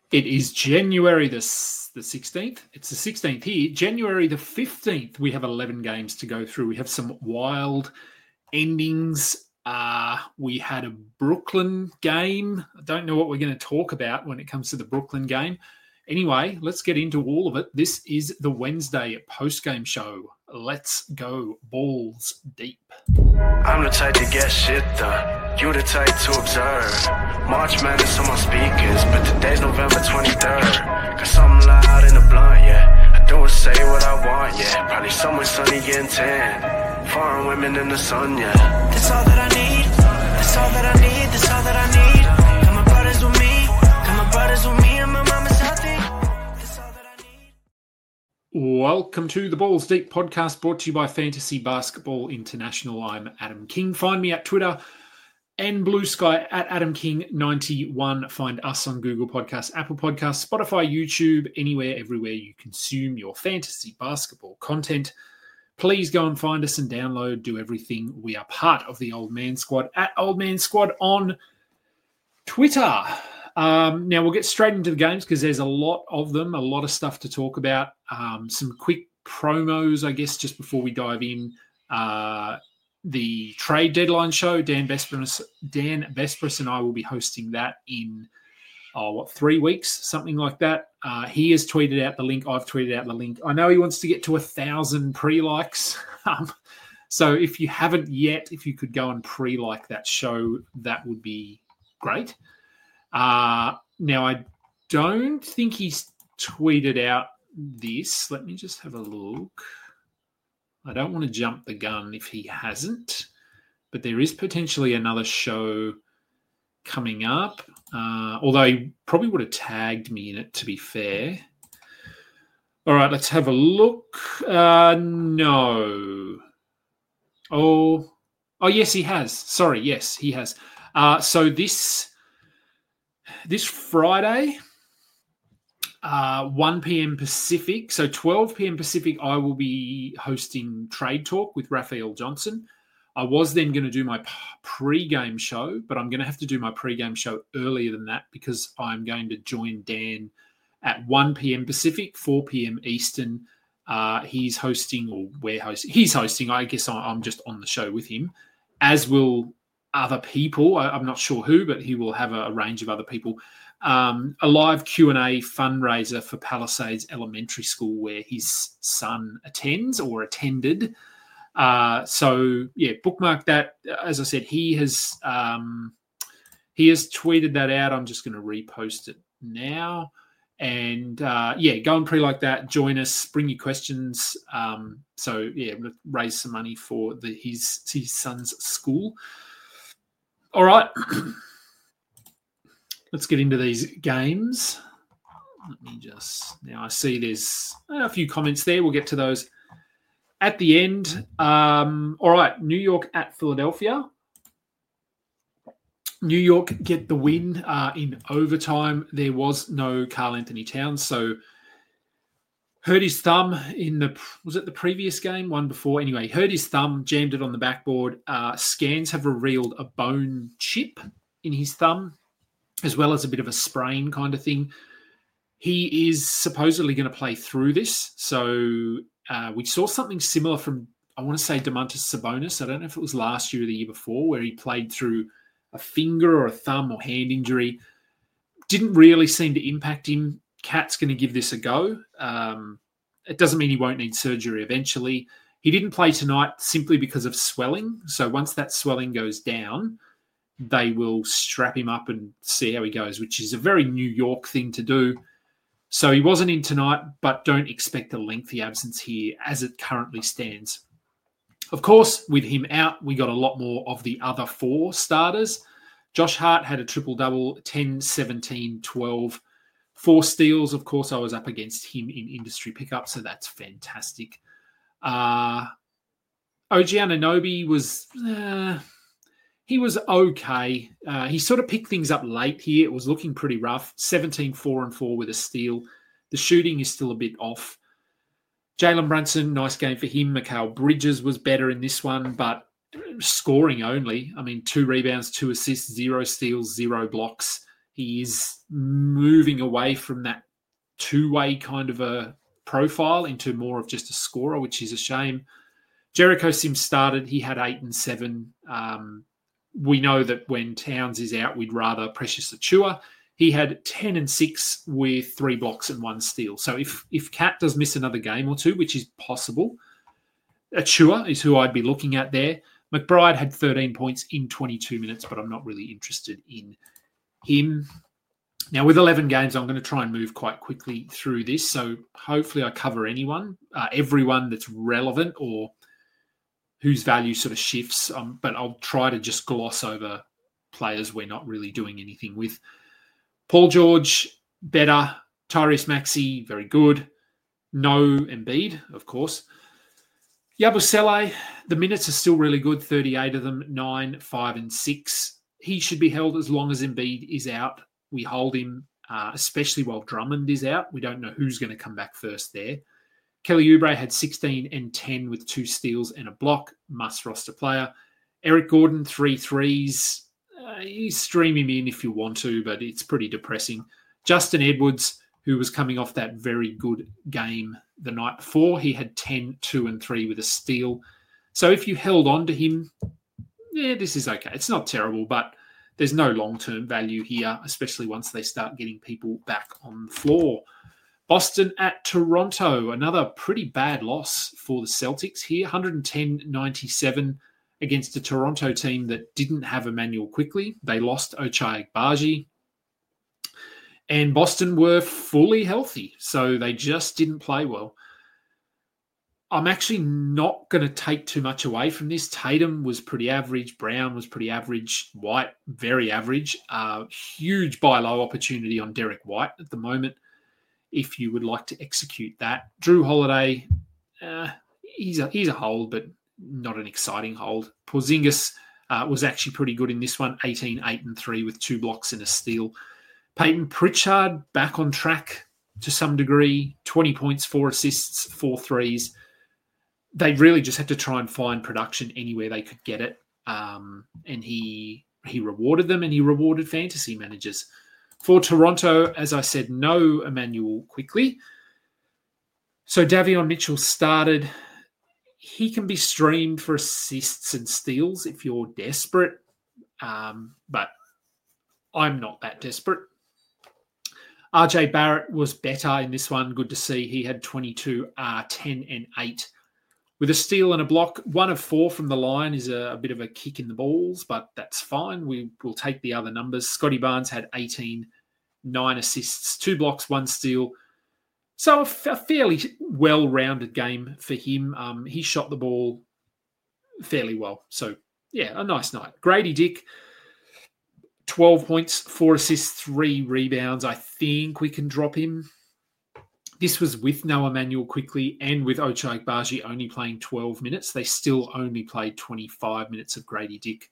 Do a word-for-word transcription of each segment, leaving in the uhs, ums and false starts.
It is January the, the sixteenth. It's the sixteenth here. January the fifteenth, we have eleven games to go through. We have some wild endings. Uh, we had a Brooklyn game. I don't know what we're going to talk about when it comes to the Brooklyn game. Anyway, let's get into all of it. This is the Wednesday post-game show. Let's go balls deep. I'm the type to get shit done. You the type to observe. March Madness on my speakers, but today's November twenty-third. Got something loud in the blunt, yeah. I do and say what I want, yeah. Probably somewhere sunny getting tan. Foreign women in the sun, yeah. That's all that I need. That's all that I need. That's all that I need. Got my brothers with me. Got my brothers with me and my mama's healthy. That's all that I need. Welcome to the Balls Deep podcast brought to you by Fantasy Basketball International. I'm Adam King. Find me at Twitter and Blue Sky at Adam King ninety-one. Find us on Google Podcasts, Apple Podcasts, Spotify, YouTube, anywhere, everywhere you consume your fantasy basketball content. Please go and find us and download, do everything. We are part of the Old Man Squad at Old Man Squad on Twitter. Um, now, we'll get straight into the games because there's a lot of them, a lot of stuff to talk about. Um, some quick promos, I guess, just before we dive in. Uh, the trade deadline show, Dan Vesperis, Dan Vesperis and I will be hosting that in, oh, what, three weeks, something like that. Uh, he has tweeted out the link. I've tweeted out the link. I know he wants to get to a thousand pre-likes. Um, so if you haven't yet, if you could go and pre-like that show, that would be great. Uh, now, I don't think he's tweeted out this. Let me just have a look. I don't want to jump the gun if he hasn't, but there is potentially another show coming up, uh, although he probably would have tagged me in it, to be fair. All right, let's have a look. Uh, no. Oh, oh, yes, he has. Sorry, yes, he has. Uh, so this this Friday, uh, one p.m. Pacific, so twelve p.m. Pacific, I will be hosting Trade Talk with Raphael Johnson. I was then going to do my pre-game show, but I'm going to have to do my pre-game show earlier than that because I'm going to join Dan at one p.m. Pacific, four p.m. Eastern. Uh, he's hosting, or we're hosting. He's hosting. I guess I'm just on the show with him, as will other people. I, I'm not sure who, but he will have a, a range of other people. Um, a live Q and A fundraiser for Palisades Elementary School where his son attends or attended. Uh, so yeah, bookmark that. As I said, he has um, he has tweeted that out. I'm just going to repost it now, and uh, yeah, go and pre-like that. Join us. Bring your questions. Um, so yeah, raise some money for the his his son's school. All right, let's get into these games. Let me just now. I see there's a few comments there. We'll get to those at the end. Um, all right, New York at Philadelphia. New York get the win uh, in overtime. There was no Karl Anthony Towns, so hurt his thumb in the, was it the previous game? One before. Anyway, hurt his thumb, jammed it on the backboard. Uh, scans have revealed a bone chip in his thumb, as well as a bit of a sprain kind of thing. He is supposedly going to play through this, so Uh, we saw something similar from, I want to say, Domantas Sabonis. I don't know if it was last year or the year before, where he played through a finger or a thumb or hand injury. Didn't really seem to impact him. Cat's going to give this a go. Um, it doesn't mean he won't need surgery eventually. He didn't play tonight simply because of swelling. So once that swelling goes down, they will strap him up and see how he goes, which is a very New York thing to do. So he wasn't in tonight, but don't expect a lengthy absence here as it currently stands. Of course, with him out, we got a lot more of the other four starters. Josh Hart had a triple-double, ten, seventeen, twelve. Four steals. Of course, I was up against him in industry pickup, so that's fantastic. Uh, O G Anunoby was... Uh, he was okay. Uh, he sort of picked things up late here. It was looking pretty rough. seventeen, four, and four with a steal. The shooting is still a bit off. Jalen Brunson, nice game for him. Mikal Bridges was better in this one, but scoring only. I mean, two rebounds, two assists, zero steals, zero blocks. He is moving away from that two-way kind of a profile into more of just a scorer, which is a shame. Jericho Sims started. He had eight and seven. Um, we know that when Towns is out, we'd rather Precious Achiuwa. He had ten and six with three blocks and one steal. So if if Cat does miss another game or two, which is possible, Achiuwa is who I'd be looking at there. McBride had thirteen points in twenty-two minutes, but I'm not really interested in him. Now, with eleven games, I'm going to try and move quite quickly through this. So hopefully I cover anyone, uh, everyone that's relevant or whose value sort of shifts. Um, but I'll try to just gloss over players we're not really doing anything with. Paul George, better. Tyrese Maxey, very good. No Embiid, of course. Yabusele, the minutes are still really good, thirty-eight of them, nine, five, and six. He should be held as long as Embiid is out. We hold him, uh, especially while Drummond is out. We don't know who's going to come back first there. Kelly Oubre had sixteen and ten with two steals and a block. Must roster player. Eric Gordon, three threes. Uh, you stream him in if you want to, but it's pretty depressing. Justin Edwards, who was coming off that very good game the night before, he had ten, two, and three with a steal. So if you held on to him, yeah, this is okay. It's not terrible, but there's no long-term value here, especially once they start getting people back on the floor. Boston at Toronto, another pretty bad loss for the Celtics here, one ten ninety-seven against a Toronto team that didn't have Emmanuel Quickley. They lost Ochai Agbaji. And Boston were fully healthy, so they just didn't play well. I'm actually not going to take too much away from this. Tatum was pretty average. Brown was pretty average. White, very average. Uh, huge buy low opportunity on Derek White at the moment, if you would like to execute that. Drew Holiday, uh, he's a, he's a hold, but not an exciting hold. Porzingis uh, was actually pretty good in this one, eighteen, eight, and three with two blocks and a steal. Peyton Pritchard back on track to some degree, twenty points, four assists, four threes. They really just had to try and find production anywhere they could get it. Um, and he he rewarded them and he rewarded fantasy managers. For Toronto, as I said, no Emmanuel Quickley. So Davion Mitchell started. He can be streamed for assists and steals if you're desperate. Um, but I'm not that desperate. R J Barrett was better in this one. Good to see. He had twenty-two, uh, ten, and eight. With a steal and a block, one of four from the line is a, a bit of a kick in the balls, but that's fine. We will take the other numbers. Scotty Barnes had eighteen, nine assists, two blocks, one steal. So a, f- a fairly well-rounded game for him. Um, he shot the ball fairly well. So, yeah, a nice night. Grady Dick, twelve points, four assists, three rebounds. I think we can drop him. This was with no Emmanuel Quickley and with Ochai Agbaji only playing twelve minutes. They still only played twenty-five minutes of Grady Dick.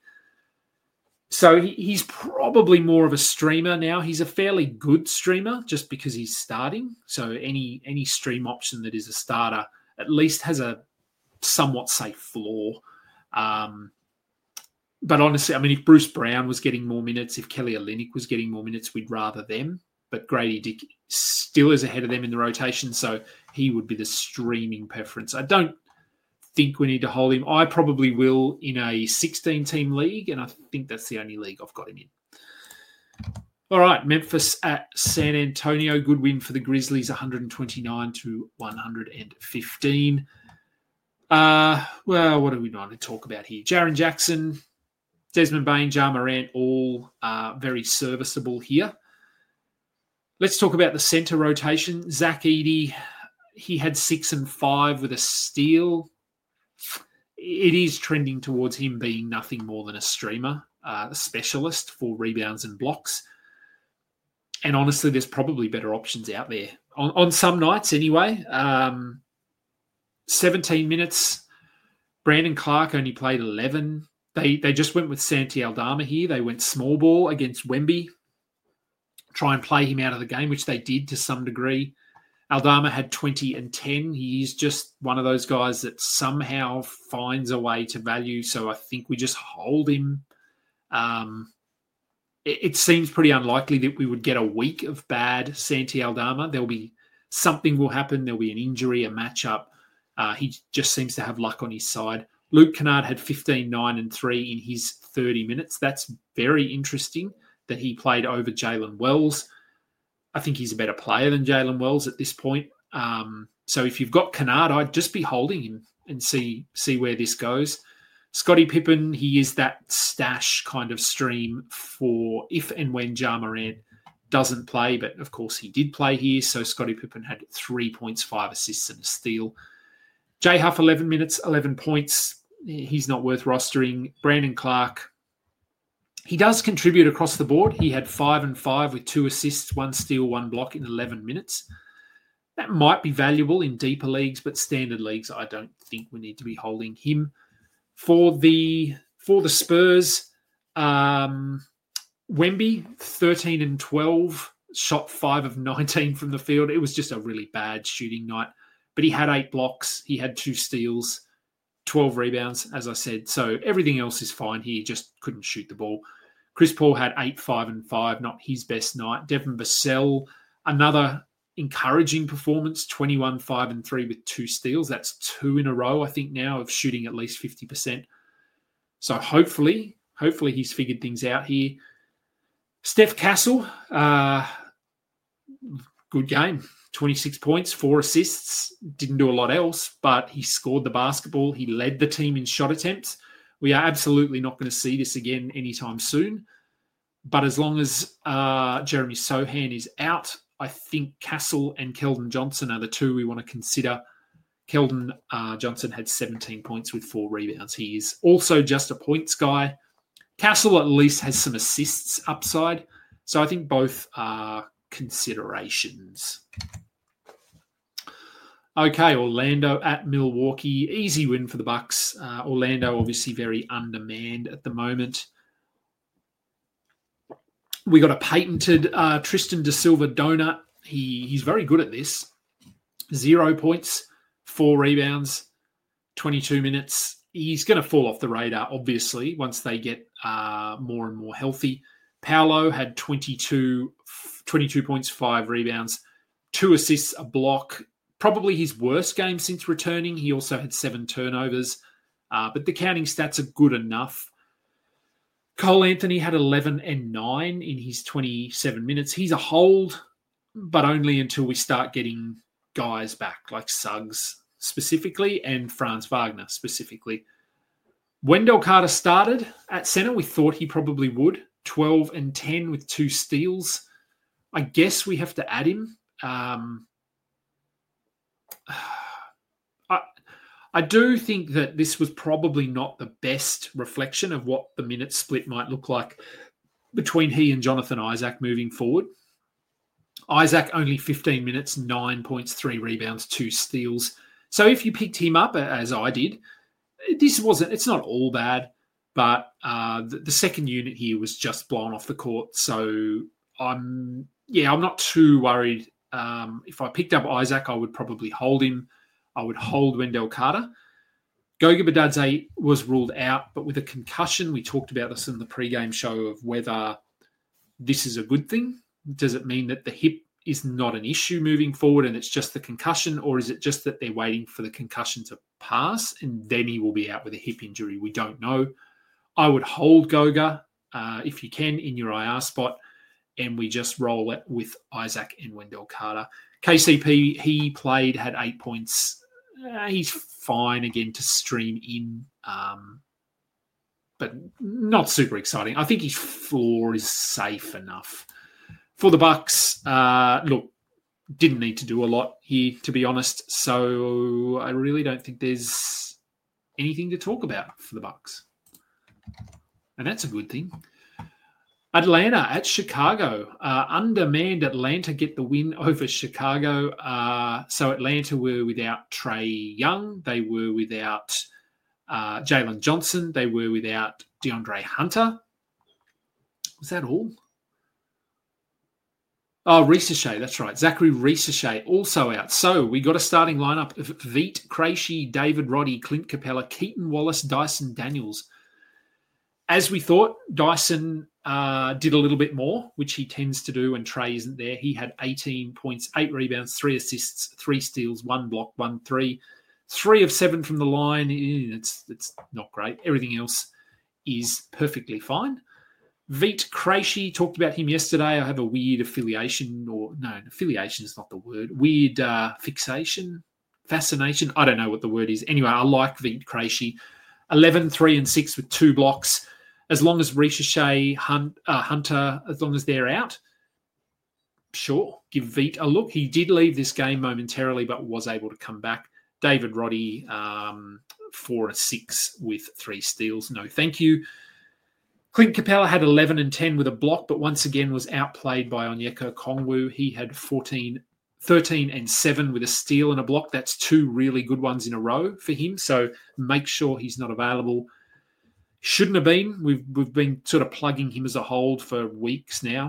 So he, he's probably more of a streamer now. He's a fairly good streamer just because he's starting. So any any stream option that is a starter at least has a somewhat safe floor. Um, but honestly, I mean, if Bruce Brown was getting more minutes, if Kelly Olynyk was getting more minutes, we'd rather them. But Grady Dick still is ahead of them in the rotation, so he would be the streaming preference. I don't think we need to hold him. I probably will in a sixteen-team league, and I think that's the only league I've got him in. All right, Memphis at San Antonio. Good win for the Grizzlies, one twenty-nine to one fifteen. Uh, well, what do we want to talk about here? Jaren Jackson, Desmond Bain, Ja Morant, all uh, very serviceable here. Let's talk about the center rotation. Zach Edey, he had six and five with a steal. It is trending towards him being nothing more than a streamer, uh, a specialist for rebounds and blocks. And honestly, there's probably better options out there. On, on some nights anyway. Um, seventeen minutes. Brandon Clark only played eleven. They they just went with Santi Aldama here. They went small ball against Wemby. Try and play him out of the game, which they did to some degree. Aldama had twenty and ten. He's just one of those guys that somehow finds a way to value. So I think we just hold him. Um, it, it seems pretty unlikely that we would get a week of bad Santi Aldama. There'll be something will happen. There'll be an injury, a matchup. Uh, he just seems to have luck on his side. Luke Kennard had fifteen, nine, and three in his thirty minutes. That's very interesting that he played over Jalen Wells. I think he's a better player than Jalen Wells at this point. Um, so if you've got Kennard, I'd just be holding him and see see where this goes. Scottie Pippen, he is that stash kind of stream for if and when Ja Morant doesn't play. But, of course, he did play here. So Scottie Pippen had three points, five assists, and a steal. Jay Huff, eleven minutes, eleven points. He's not worth rostering. Brandon Clark, he does contribute across the board. He had five and five with two assists, one steal, one block in eleven minutes. That might be valuable in deeper leagues, but standard leagues, I don't think we need to be holding him. For the for the Spurs, um, Wemby, thirteen and twelve, shot five of nineteen from the field. It was just a really bad shooting night. But he had eight blocks. He had two steals, twelve rebounds, as I said. So everything else is fine. He just couldn't shoot the ball. Chris Paul had eight, five, and five, not his best night. Devin Vassell, another encouraging performance, twenty-one, five, and three with two steals. That's two in a row, I think, now of shooting at least fifty percent. So hopefully, hopefully he's figured things out here. Steph Castle, uh, good game. twenty-six points, four assists. Didn't do a lot else, but he scored the basketball. He led the team in shot attempts. We are absolutely not going to see this again anytime soon. But as long as uh, Jeremy Sohan is out, I think Castle and Keldon Johnson are the two we want to consider. Keldon uh, Johnson had seventeen points with four rebounds. He is also just a points guy. Castle at least has some assists upside. So I think both are considerations. Okay, Orlando at Milwaukee. Easy win for the Bucks. Uh, Orlando obviously very undermanned at the moment. We got a patented uh, Tristan da Silva donut. He he's very good at this. Zero points, four rebounds, twenty-two minutes. He's going to fall off the radar, obviously, once they get uh, more and more healthy. Paolo had twenty-two, twenty-two points, five rebounds, two assists, a block. Probably his worst game since returning. He also had seven turnovers, uh, but the counting stats are good enough. Cole Anthony had eleven and nine in his twenty-seven minutes. He's a hold, but only until we start getting guys back, like Suggs specifically and Franz Wagner specifically. Wendell Carter started at center. We thought he probably would. twelve and ten with two steals. I guess we have to add him. Um, I, I do think that this was probably not the best reflection of what the minute split might look like between he and Jonathan Isaac moving forward. Isaac only fifteen minutes, nine points, three rebounds, two steals. So if you picked him up, as I did, this wasn't, it's not all bad, but uh, the, the second unit here was just blown off the court. So I'm, yeah, I'm not too worried. Um, if I picked up Isaac, I would probably hold him. I would hold Wendell Carter. Goga Bitadze was ruled out, but with a concussion, we talked about this in the pregame show of whether this is a good thing. Does it mean that the hip is not an issue moving forward and it's just the concussion, or is it just that they're waiting for the concussion to pass and then he will be out with a hip injury? We don't know. I would hold Goga uh, if you can in your I R spot, and we just roll it with Isaac and Wendell Carter. K C P, he played, had eight points. Uh, he's fine again to stream in, um, but not super exciting. I think his floor is safe enough. For the Bucks, uh, look, didn't need to do a lot here, to be honest. So I really don't think there's anything to talk about for the Bucks. And that's a good thing. Atlanta at Chicago. Uh, undermanned Atlanta get the win over Chicago. Uh, so Atlanta were without Trae Young. They were without uh, Jalen Johnson. They were without DeAndre Hunter. Was that all? Oh, Risache, that's right. Zachary Risache also out. So we got a starting lineup of Veit Krejci, David Roddy, Clint Capella, Keaton Wallace, Dyson Daniels. as we thought, Dyson uh, did a little bit more, which he tends to do when Trey isn't there. He had eighteen points, eight rebounds, three assists, three steals, one block, one three, three of seven from the line. It's, it's not great. Everything else is perfectly fine. Veet Krejci, talked about him yesterday. I have a weird affiliation, or no, affiliation is not the word. Weird uh, fixation, fascination. I don't know what the word is. Anyway, I like Veet Krejci. eleven, three, and six with two blocks. As long as Ricochet, Hunt, uh, Hunter, as long as they're out, sure, give Veet a look. He did leave this game momentarily, but was able to come back. David Roddy, um, four and six with three steals. No, thank you. Clint Capella had eleven and ten with a block, but once again was outplayed by Onyeka Okongwu. He had fourteen, thirteen and seven with a steal and a block. That's two really good ones in a row for him. So make sure he's not available. Shouldn't have been. We've we've been sort of plugging him as a hold for weeks now.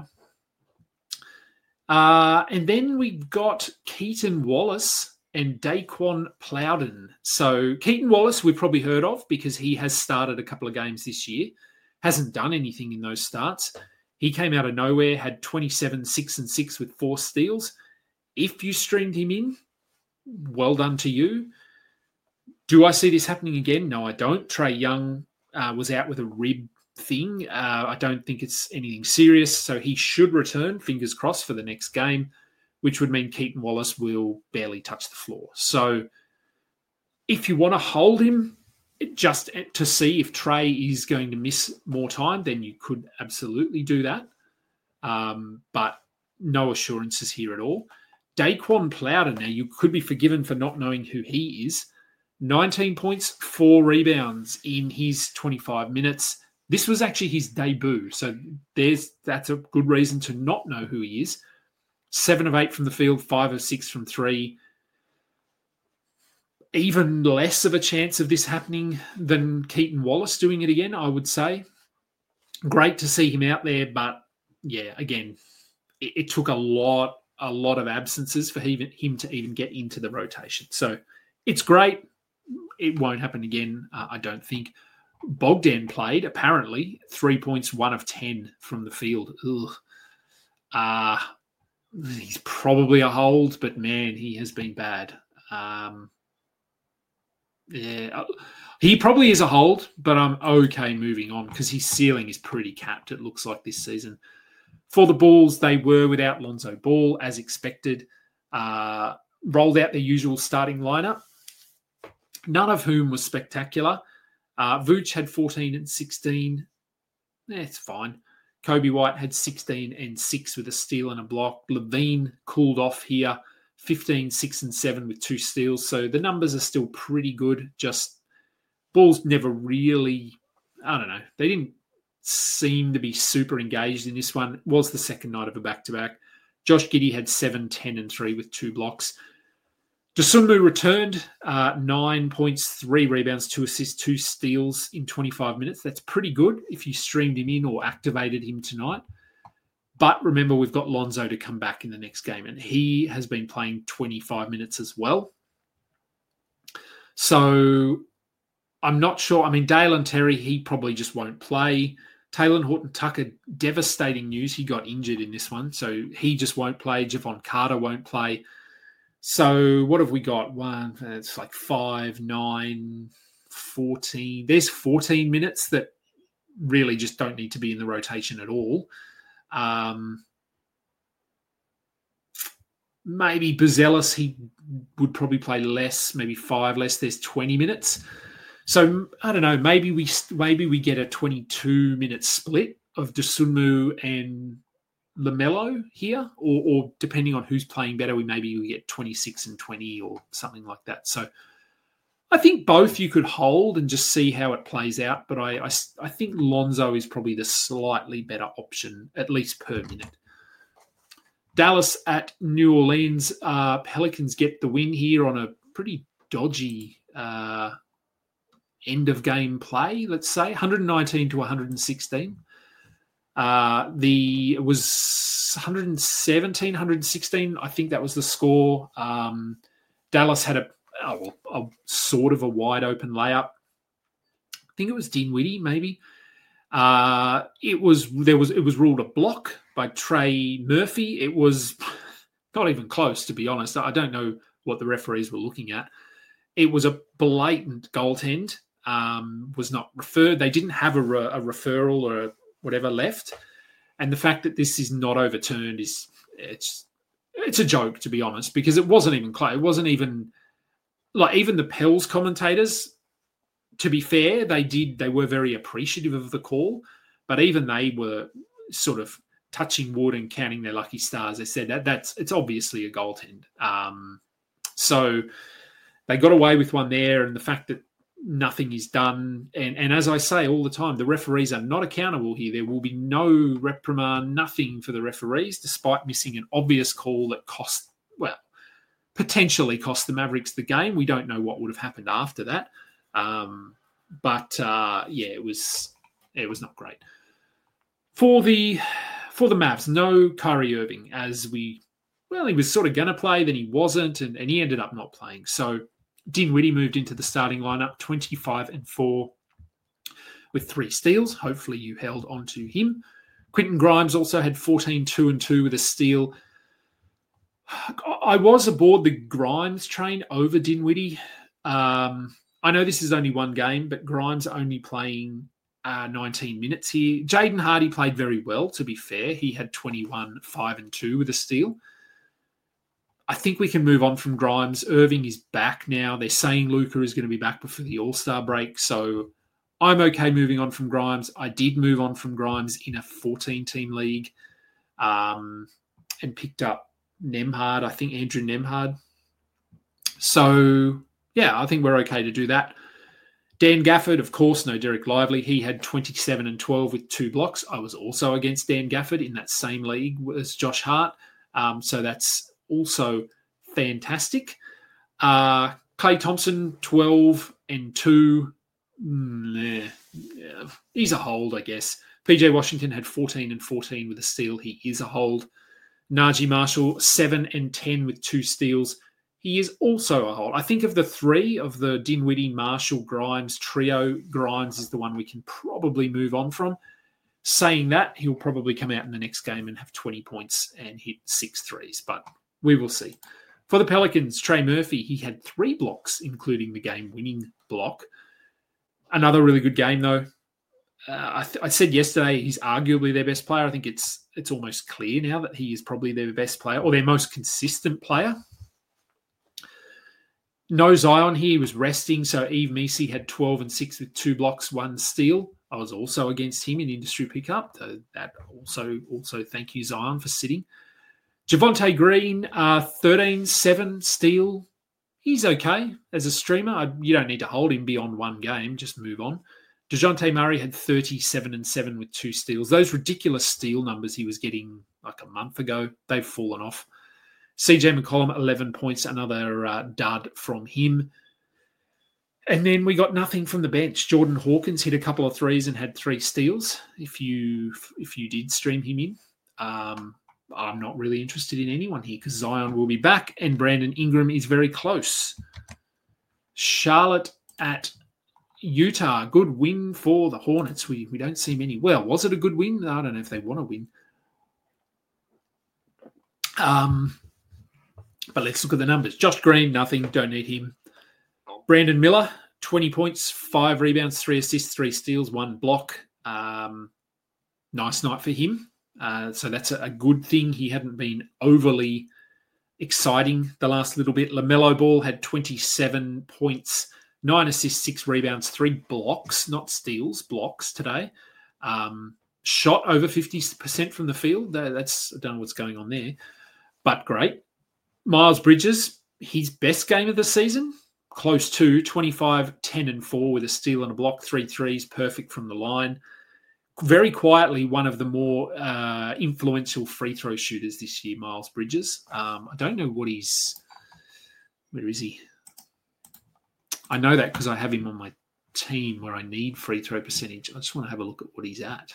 Uh, and then we've got Keaton Wallace and Daquan Plowden. So Keaton Wallace we've probably heard of because he has started a couple of games this year. Hasn't done anything in those starts. He came out of nowhere, had twenty-seven, six and six with four steals. If you streamed him in, well done to you. Do I see this happening again? No, I don't. Trey Young uh, was out with a rib thing. Uh, I don't think it's anything serious, so he should return, fingers crossed, for the next game, which would mean Keaton Wallace will barely touch the floor. So if you want to hold him, just to see if Trey is going to miss more time, then you could absolutely do that. Um, but no assurances here at all. Daquan Plowden, now you could be forgiven for not knowing who he is. nineteen points, four rebounds in his twenty-five minutes. This was actually his debut, so there's that's a good reason to not know who he is. Seven of eight from the field, five of six from three. Even less of a chance of this happening than Keaton Wallace doing it again, I would say. Great to see him out there, but yeah, again, it, it took a lot, a lot of absences for him, him to even get into the rotation. So it's great. It won't happen again, uh, I don't think. Bogdan played, apparently, three points, one of ten from the field. Ugh. Uh, he's probably a hold, but man, he has been bad. Um, Yeah, he probably is a hold, but I'm okay moving on because his ceiling is pretty capped, it looks like, this season. For the Bulls, they were without Lonzo Ball, as expected. Uh, rolled out their usual starting lineup, none of whom was spectacular. Uh, Vooch had fourteen and sixteen. Eh, it's fine. Kobe White had sixteen and six with a steal and a block. Levine cooled off here. fifteen, six, and seven with two steals. So the numbers are still pretty good. Just Bulls never really, I don't know, they didn't seem to be super engaged in this one. It was the second night of a back-to-back. Josh Giddey had seven, ten, and three with two blocks. Dosunmu returned, uh, nine points, three rebounds, two assists, two steals in twenty-five minutes. That's pretty good if you streamed him in or activated him tonight. But remember, we've got Lonzo to come back in the next game, and he has been playing twenty-five minutes as well. So I'm not sure. I mean, Dale and Terry, he probably just won't play. Taylor Horton-Tucker, devastating news. He got injured in this one, so he just won't play. Javon Carter won't play. So what have we got? One, it's like five, nine, fourteen. There's fourteen minutes that really just don't need to be in the rotation at all. Um, maybe Buzelis, he would probably play less, maybe five less. There's twenty minutes. So I don't know, maybe we maybe we get a twenty-two minute split of Dosunmu and LaMelo here, or, or depending on who's playing better, we maybe we get twenty-six and twenty or something like that. So I think both you could hold and just see how it plays out, but I, I, I think Lonzo is probably the slightly better option, at least per minute. Dallas at New Orleans. Uh, Pelicans get the win here on a pretty dodgy uh, end-of-game play, let's say, one nineteen to one sixteen. Uh, the it was one seventeen, one sixteen. I think that was the score. Um, Dallas had a, oh, a sort of a wide open layup. I think it was Dinwiddie, maybe. Uh, it was there was it was ruled a block by Trey Murphy. It was not even close, to be honest. I don't know what the referees were looking at. It was a blatant goaltend. Um, was not referred. They didn't have a, re- a referral or whatever left, and the fact that this is not overturned is it's it's a joke, to be honest, because it wasn't even close. It wasn't even like even the Pels commentators. To be fair, they did. They were very appreciative of the call, but even they were sort of touching wood and counting their lucky stars. They said that that's it's obviously a goaltend. Um, so they got away with one there, and the fact that nothing is done. And, and as I say all the time, the referees are not accountable here. There will be no reprimand, nothing for the referees, despite missing an obvious call that cost, well, potentially cost the Mavericks the game. We don't know what would have happened after that. Um, but uh, yeah, it was it was not great. For the for the Mavs, no Kyrie Irving, as we, well, he was sort of going to play, then he wasn't, and, and he ended up not playing. So Dinwiddie moved into the starting lineup, twenty-five and four with three steals. Hopefully you held on to him. Quentin Grimes also had fourteen, two and two with a steal. I was aboard the Grimes train over Dinwiddie. Um, I know this is only one game, but Grimes only playing uh, nineteen minutes here. Jaden Hardy played very well, to be fair. He had twenty-one, five and two with a steal. I think we can move on from Grimes. Irving is back now. They're saying Luka is going to be back before the All-Star break. So I'm okay moving on from Grimes. I did move on from Grimes in a fourteen-team league um, and picked up Nembhard, I think Andrew Nembhard. So, yeah, I think we're okay to do that. Dan Gafford, of course, no Derek Lively. He had twenty-seven and twelve with two blocks. I was also against Dan Gafford in that same league as Josh Hart. Um, so that's also fantastic. Uh, Klay Thompson, twelve and two. Mm, yeah, he's a hold, I guess. P J Washington had fourteen and fourteen with a steal. He is a hold. Najee Marshall, seven and ten with two steals. He is also a hold. I think of the three of the Dinwiddie, Marshall, Grimes trio, Grimes is the one we can probably move on from. Saying that, he'll probably come out in the next game and have twenty points and hit six threes, but we will see. For the Pelicans, Trey Murphy, he had three blocks, including the game-winning block. Another really good game, though. Uh, I, th- I said yesterday he's arguably their best player. I think it's it's almost clear now that he is probably their best player or their most consistent player. No Zion here. He was resting, so Yves Missi had twelve and six with two blocks, one steal. I was also against him in industry pickup. So that also, also thank you, Zion, for sitting. Javonte Green, uh, thirteen seven steal. He's okay as a streamer. I, you don't need to hold him beyond one game. Just move on. DeJounte Murray had thirty-seven and seven with two steals. Those ridiculous steal numbers he was getting like a month ago, they've fallen off. C J McCollum, eleven points, another uh, dud from him. And then we got nothing from the bench. Jordan Hawkins hit a couple of threes and had three steals. If you if you did stream him in, um, I'm not really interested in anyone here because Zion will be back and Brandon Ingram is very close. Charlotte at Utah, good win for the Hornets. We we don't see many. Well, was it a good win? I don't know if they want to win. Um, but let's look at the numbers. Josh Green, nothing. Don't need him. Brandon Miller, twenty points, five rebounds, three assists, three steals, one block. Um, nice night for him. Uh, so that's a, a good thing. He hadn't been overly exciting the last little bit. LaMelo Ball had twenty-seven points, nine assists, six rebounds, three blocks, not steals, blocks today. Um, shot over fifty percent from the field. That's I don't know what's going on there, but great. Miles Bridges, his best game of the season. Close to twenty-five, ten and four with a steal and a block, three threes, perfect from the line. Very quietly, one of the more uh, influential free throw shooters this year, Miles Bridges. Um, I don't know what he's... Where is he? I know that because I have him on my team where I need free throw percentage. I just want to have a look at what he's at.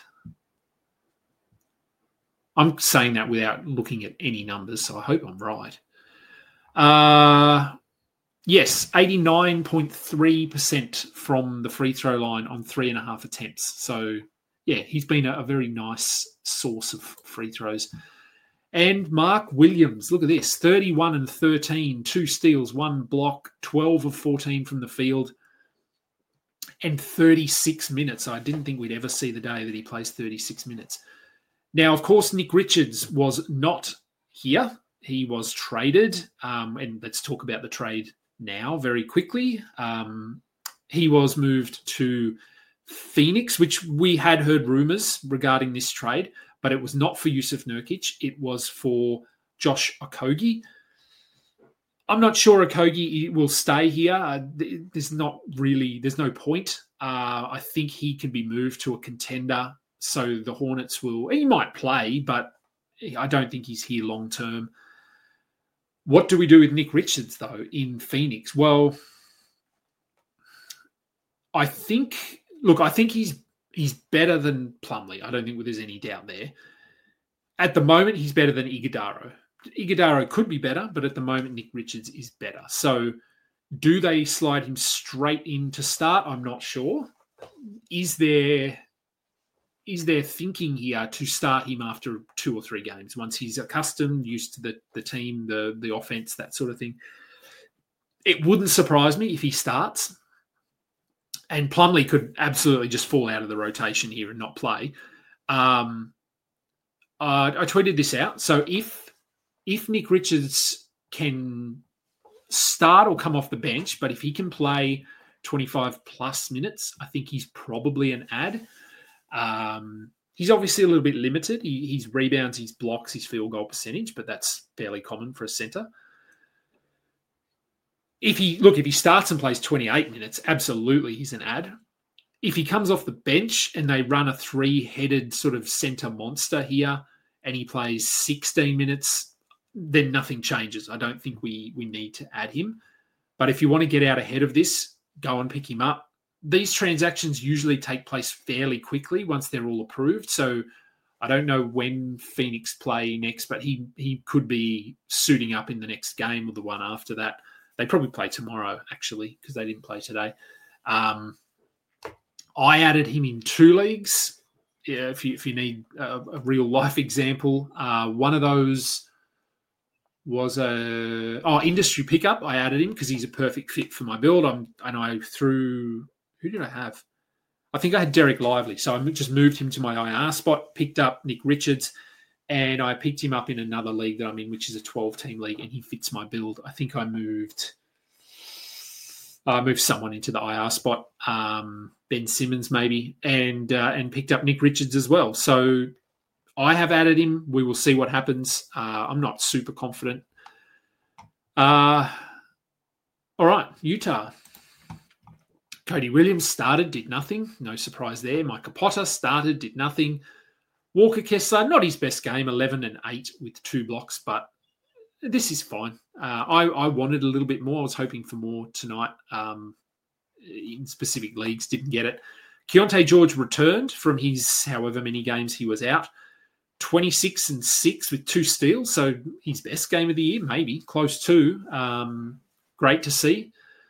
I'm saying that without looking at any numbers, so I hope I'm right. Uh... Yes, eighty-nine point three percent from the free throw line on three and a half attempts. So yeah, he's been a, a very nice source of free throws. And Mark Williams, look at this, thirty-one and thirteen, two steals, one block, twelve of fourteen from the field, and thirty-six minutes. I didn't think we'd ever see the day that he plays thirty-six minutes. Now, of course, Nick Richards was not here. He was traded, um, and let's talk about the trade now very quickly. Um, he was moved to Phoenix, which we had heard rumours regarding this trade, but it was not for Jusuf Nurkic. It was for Josh Okogie. I'm not sure Okogie will stay here. Uh, there's not really, there's no point. Uh, I think he can be moved to a contender, so the Hornets will, he might play, but I don't think he's here long term. What do we do with Nick Richards, though, in Phoenix? Well, I think, look, I think he's he's better than Plumlee. I don't think there's any doubt there. At the moment, he's better than Iguodaro. Iguodaro could be better, but at the moment, Nick Richards is better. So do they slide him straight in to start? I'm not sure. Is there is there thinking here to start him after two or three games, once he's accustomed, used to the, the team, the, the offense, that sort of thing? It wouldn't surprise me if he starts. And Plumlee could absolutely just fall out of the rotation here and not play. Um, uh, I tweeted this out. So if if Nick Richards can start or come off the bench, but if he can play twenty-five plus minutes, I think he's probably an ad. Um, he's obviously a little bit limited. He, he's rebounds, his blocks, his field goal percentage, but that's fairly common for a centre. If he look, if he starts and plays twenty-eight minutes, absolutely he's an ad. If he comes off the bench and they run a three-headed sort of centre monster here and he plays sixteen minutes, then nothing changes. I don't think we we need to add him. But if you want to get out ahead of this, go and pick him up. These transactions usually take place fairly quickly once they're all approved. So I don't know when Phoenix play next, but he he could be suiting up in the next game or the one after that. They probably play tomorrow, actually, because they didn't play today. Um, I added him in two leagues. Yeah, if you if you need a, a real life example, uh, one of those was a oh industry pickup. I added him because he's a perfect fit for my build. I'm and I threw who did I have? I think I had Derek Lively, so I just moved him to my I R spot. Picked up Nick Richards. And I picked him up in another league that I'm in, which is a twelve-team league, and he fits my build. I think I moved I moved someone into the I R spot, um, Ben Simmons maybe, and uh, and picked up Nick Richards as well. So I have added him. We will see what happens. Uh, I'm not super confident. Uh, all right, Utah. Cody Williams started, did nothing. No surprise there. Micah Potter started, did nothing. Walker Kessler, not his best game, eleven and eight with two blocks, but this is fine. Uh, I, I wanted a little bit more. I was hoping for more tonight um, in specific leagues, didn't get it. Keontae George returned from his however many games he was out, twenty-six and six with two steals, so his best game of the year, maybe, close to. Um, great to see.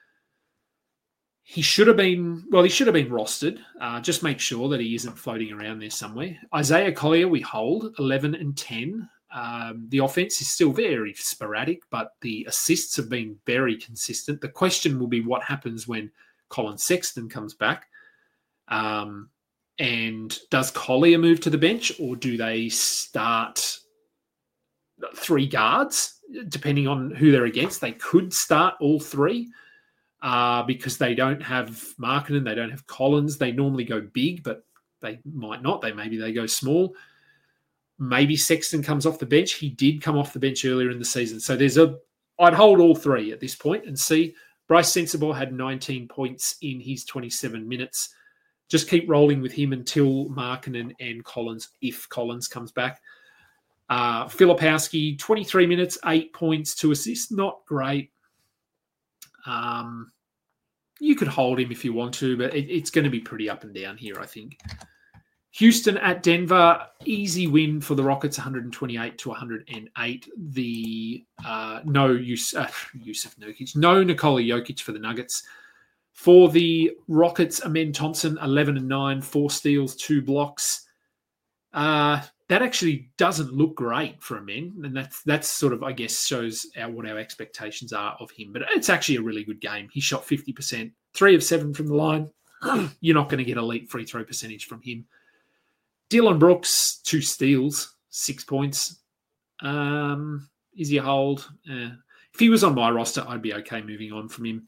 He should have been, well, he should have been rostered. Uh, just make sure that he isn't floating around there somewhere. Isaiah Collier, we hold, eleven and ten. Um, the offense is still very sporadic, but the assists have been very consistent. The question will be what happens when Colin Sexton comes back. Um, and does Collier move to the bench, or do they start three guards? Depending on who they're against, they could start all three. Uh, because they don't have Markkanen, they don't have Collins. They normally go big, but they might not. They Maybe they go small. Maybe Sexton comes off the bench. He did come off the bench earlier in the season. So there's a, I'd hold all three at this point and see. Bryce Sensabaugh had nineteen points in his twenty-seven minutes. Just keep rolling with him until Markkanen and Collins, if Collins comes back. Uh, Filipowski, twenty-three minutes, eight points, two assists. Not great. Um, you could hold him if you want to, but it, it's going to be pretty up and down here, I think. Houston at Denver, easy win for the Rockets, one twenty-eight to one oh eight. The uh, no use uh, use of Nurkic, no Nikola Jokic for the Nuggets. For the Rockets, Amen Thompson, eleven and nine, four steals, two blocks. Uh, that actually doesn't look great for Amen, and that's that's sort of, I guess, shows our, what our expectations are of him. But it's actually a really good game. He shot fifty percent, three of seven from the line. You're not going to get elite free throw percentage from him. Dylan Brooks, two steals, six points. Um, is he a hold? Uh, if he was on my roster, I'd be okay moving on from him.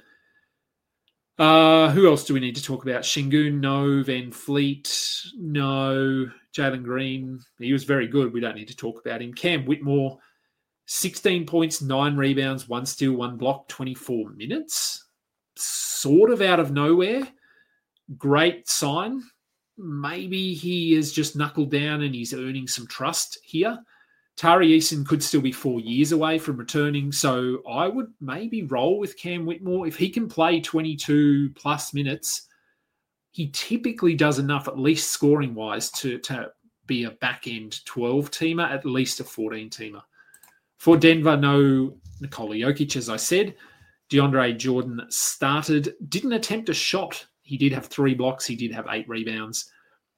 Uh, who else do we need to talk about? Şengün, no. Van Fleet, no. Jalen Green, he was very good. We don't need to talk about him. Cam Whitmore, sixteen points, nine rebounds, one steal, one block, twenty-four minutes. Sort of out of nowhere. Great sign. Maybe he has just knuckled down and he's earning some trust here. Tari Eason could still be four years away from returning, so I would maybe roll with Cam Whitmore. If he can play twenty-two plus minutes, he typically does enough, at least scoring-wise, to, to be a back-end twelve-teamer, at least a fourteen-teamer. For Denver, no Nikola Jokic, as I said. DeAndre Jordan started, didn't attempt a shot. He did have three blocks. He did have eight rebounds.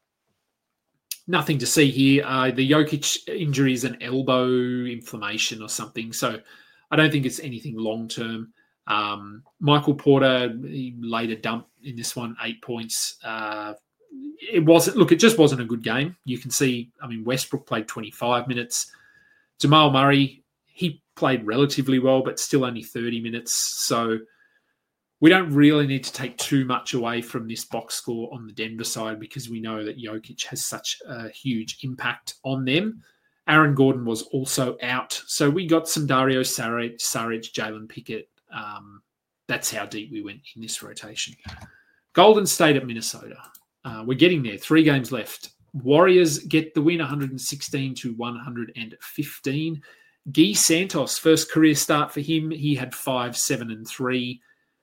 Nothing to see here. Uh, the Jokic injury is an elbow inflammation or something, so I don't think it's anything long-term. Um, Michael Porter, he laid a dump in this one, eight points. Uh, it wasn't, look, it just wasn't a good game. You can see, I mean, Westbrook played twenty-five minutes. Jamal Murray, he played relatively well, but still only thirty minutes. So we don't really need to take too much away from this box score on the Denver side because we know that Jokic has such a huge impact on them. Aaron Gordon was also out. So we got some Dario Saric, Saric Jalen Pickett. Um, that's how deep we went in this rotation. Golden State at Minnesota. Uh, we're getting there. Three games left. Warriors get the win, one sixteen to one fifteen. Guy Santos, first career start for him. He had five, seven, and three.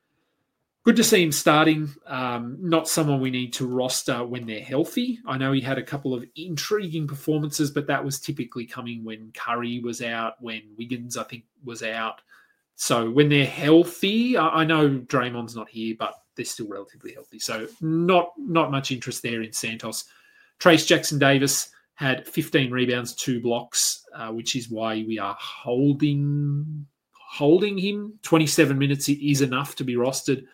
Good to see him starting. Um, not someone we need to roster when they're healthy. I know he had a couple of intriguing performances, but that was typically coming when Curry was out, when Wiggins, I think, was out. So when they're healthy, I know Draymond's not here, but they're still relatively healthy. So not, not much interest there in Santos. Trace Jackson-Davis had fifteen rebounds, two blocks, uh, which is why we are holding, holding him. twenty-seven minutes is enough to be rostered.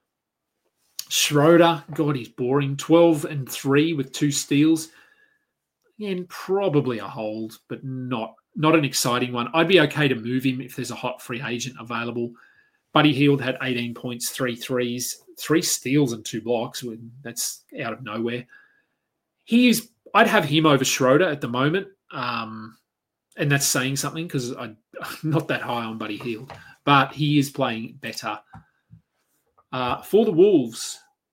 Schroeder, God, he's boring. twelve and three with two steals. Again, probably a hold, but not, not an exciting one. I'd be okay to move him if there's a hot free agent available. Buddy Hield had eighteen points, three threes, three steals and two blocks. That's out of nowhere. He is, I'd have him over Schroeder at the moment. Um, and that's saying something because I'm not that high on Buddy Hield. But he is playing better. Uh, for the Wolves,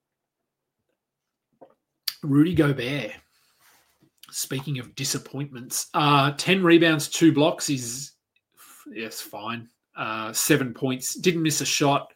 Rudy Gobert, speaking of disappointments, uh, ten rebounds, two blocks is, yes, fine. Uh, seven points, didn't miss a shot.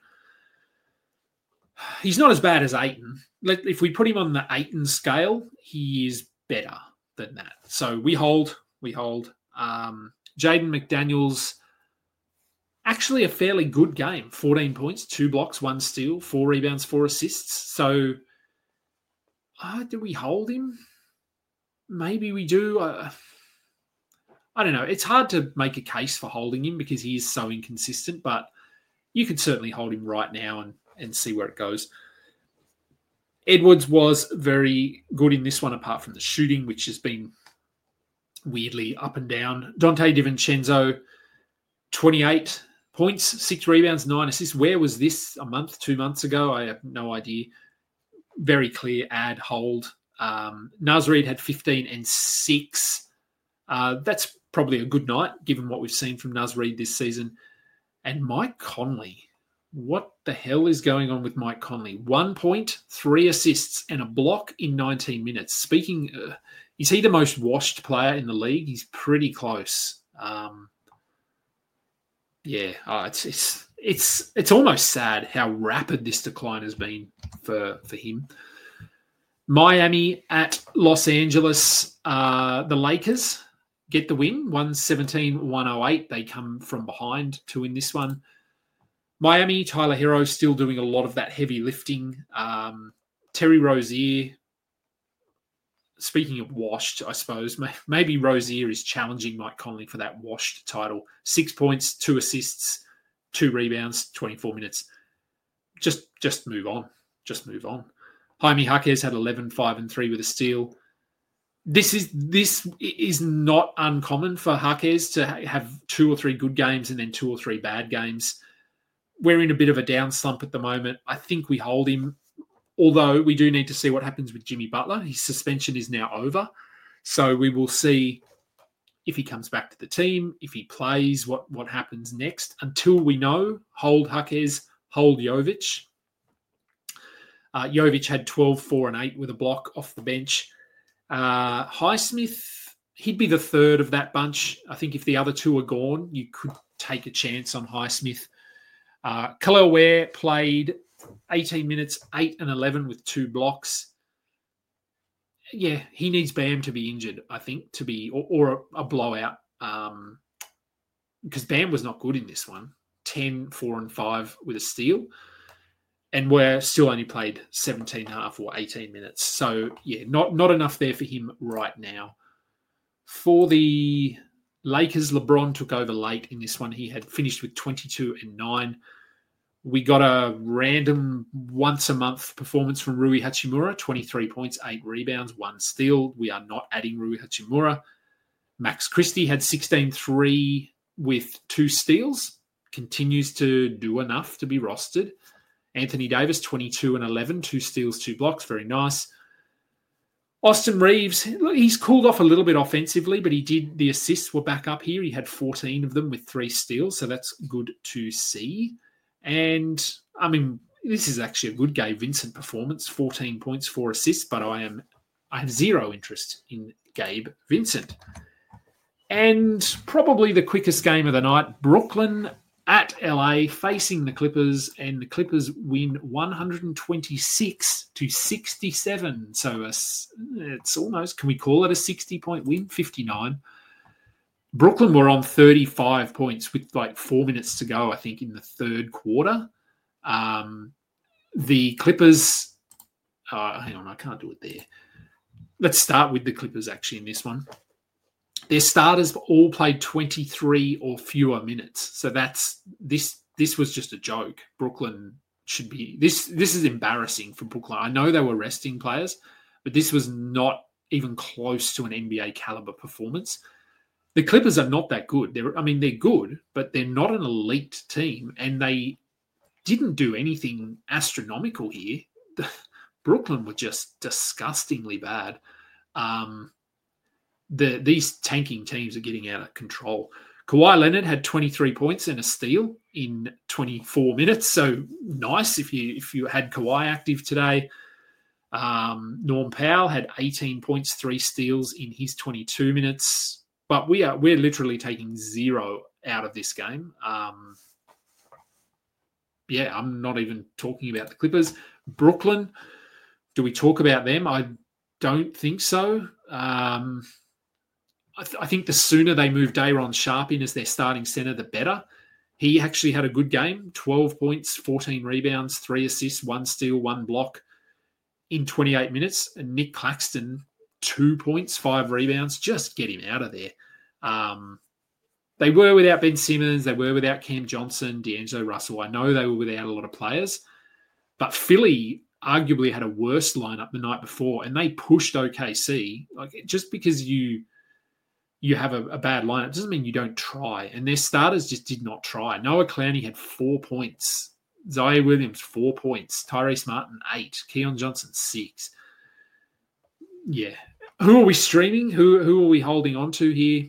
He's not as bad as Ayton. If we put him on the Ayton scale, he is better than that. So we hold, we hold. Um, Jaden McDaniels, actually a fairly good game. fourteen points, two blocks, one steal, four rebounds, four assists. So uh, do we hold him? Maybe we do. Uh, I don't know. It's hard to make a case for holding him because he is so inconsistent, but you could certainly hold him right now and, and see where it goes. Edwards was very good in this one, apart from the shooting, which has been weirdly up and down. Dante DiVincenzo, twenty-eight points, six rebounds, nine assists. Where was this a month, two months ago? I have no idea. Very clear ad, hold. Um, Naz Reid had fifteen and six. Uh, that's probably a good night, given what we've seen from Naz Reid this season. And Mike Conley. What the hell is going on with Mike Conley? One point, three assists, and a block in nineteen minutes. Speaking, uh, is he the most washed player in the league? He's pretty close. Um, yeah, uh, it's it's it's it's almost sad how rapid this decline has been for for him. Miami at Los Angeles. Uh, the Lakers get the win, one seventeen to one oh eight. They come from behind to win this one. Miami, Tyler Hero still doing a lot of that heavy lifting. Um, Terry Rozier, speaking of washed, I suppose, maybe Rozier is challenging Mike Conley for that washed title. Six points, two assists, two rebounds, twenty-four minutes. Just just move on. Just move on. Jaime Jaquez had eleven, five, and three with a steal. This is this is not uncommon for Jaquez to have two or three good games and then two or three bad games. We're in a bit of a down slump at the moment. I think we hold him, although we do need to see what happens with Jimmy Butler. His suspension is now over. So we will see if he comes back to the team, if he plays, what, what happens next. Until we know, hold Jaquez, hold Jovic. Uh, Jovic had twelve, four, and eight with a block off the bench. Uh, Highsmith, he'd be the third of that bunch. I think if the other two are gone, you could take a chance on Highsmith. Uh, Kel'el Ware played eighteen minutes, eight and eleven with two blocks. Yeah, he needs Bam to be injured, I think, to be or, or a, a blowout. Um, because Bam was not good in this one. ten, four, and five with a steal. And Ware still only played seventeen and a half or eighteen minutes. So, yeah, not, not enough there for him right now. For the Lakers, LeBron took over late in this one. He had finished with twenty-two and nine. We got a random once-a-month performance from Rui Hachimura, twenty-three points, eight rebounds, one steal. We are not adding Rui Hachimura. Max Christie had sixteen three with two steals. Continues to do enough to be rostered. Anthony Davis, twenty-two and eleven, two steals, two blocks. Very nice. Austin Reeves, he's cooled off a little bit offensively, but he did, the assists were back up here. He had fourteen of them with three steals, so that's good to see. And, I mean, this is actually a good Gabe Vincent performance, fourteen points, four assists, but I am I have zero interest in Gabe Vincent. And probably the quickest game of the night, Brooklyn at L A facing the Clippers, and the Clippers win one twenty-six to sixty-seven. So it's almost, can we call it a sixty-point win? fifty-nine. Brooklyn were on thirty-five points with like four minutes to go, I think, in the third quarter. Um, the Clippers, uh, hang on, I can't do it there. Let's start with the Clippers, actually, in this one. Their starters all played twenty-three or fewer minutes. So that's this. This was just a joke. Brooklyn should be this. This is embarrassing for Brooklyn. I know they were resting players, but this was not even close to an N B A caliber performance. The Clippers are not that good. They're, I mean, they're good, but they're not an elite team, and they didn't do anything astronomical here. Brooklyn were just disgustingly bad. Um, The, these tanking teams are getting out of control. Kawhi Leonard had twenty-three points and a steal in twenty-four minutes. So nice if you if you had Kawhi active today. Um, Norm Powell had eighteen points, three steals in his twenty-two minutes. But we are we're literally taking zero out of this game. Um, yeah, I'm not even talking about the Clippers. Brooklyn, do we talk about them? I don't think so. Um, I, th- I think the sooner they move Day'Ron Sharpe in as their starting center, the better. He actually had a good game, twelve points, fourteen rebounds, three assists, one steal, one block in twenty-eight minutes. And Nick Claxton, two points, five rebounds. Just get him out of there. Um, they were without Ben Simmons. They were without Cam Johnson, D'Angelo Russell. I know they were without a lot of players. But Philly arguably had a worse lineup the night before, and they pushed O K C. Like, just because you... you have a, a bad lineup doesn't mean you don't try. And their starters just did not try. Noah Clowney had four points. Zaire Williams, four points. Tyrese Martin, eight. Keon Johnson, six. Yeah. Who are we streaming? Who who are we holding on to here?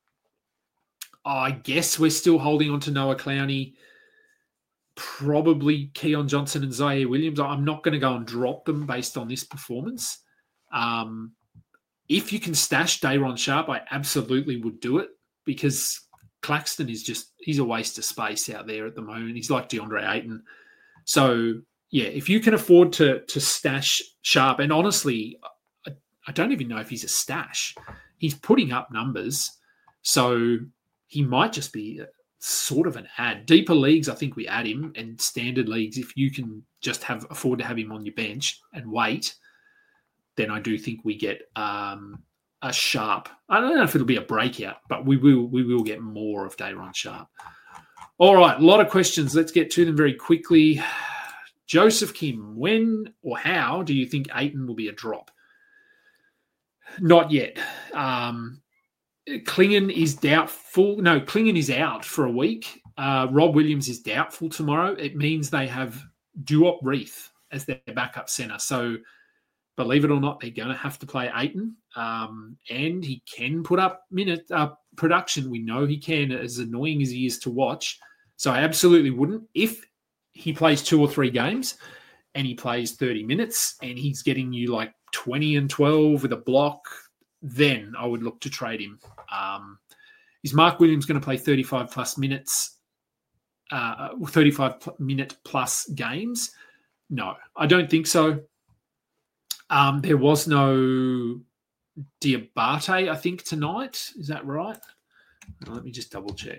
I guess we're still holding on to Noah Clowney. Probably Keon Johnson and Zaire Williams. I'm not going to go and drop them based on this performance. Um, If you can stash Day'Ron Sharpe, I absolutely would do it, because Claxton is just, he's a waste of space out there at the moment. He's like DeAndre Ayton. So, yeah, if you can afford to to stash Sharpe, and honestly, I, I don't even know if he's a stash. He's putting up numbers, so he might just be sort of an add. Deeper leagues, I think we add him, and standard leagues, if you can just have afford to have him on your bench and wait, then I do think we get um, a Sharp. I don't know if it'll be a breakout, but we will we will get more of Dayron Sharp. All right, a lot of questions. Let's get to them very quickly. Joseph Kim, when or how do you think Ayton will be a drop? Not yet. Um, Klingon is doubtful. No, Klingon is out for a week. Uh, Rob Williams is doubtful tomorrow. It means they have Duop Reith as their backup centre. So, believe it or not, they're going to have to play Ayton. Um, and he can put up minute uh, production. We know he can, as annoying as he is to watch. So I absolutely wouldn't. If he plays two or three games and he plays thirty minutes and he's getting you like twenty and twelve with a block, then I would look to trade him. Um, is Mark Williams going to play thirty-five plus minutes, uh, thirty-five minute plus games? No, I don't think so. Um, there was no Diabate, I think, tonight. Is that right? Let me just double check.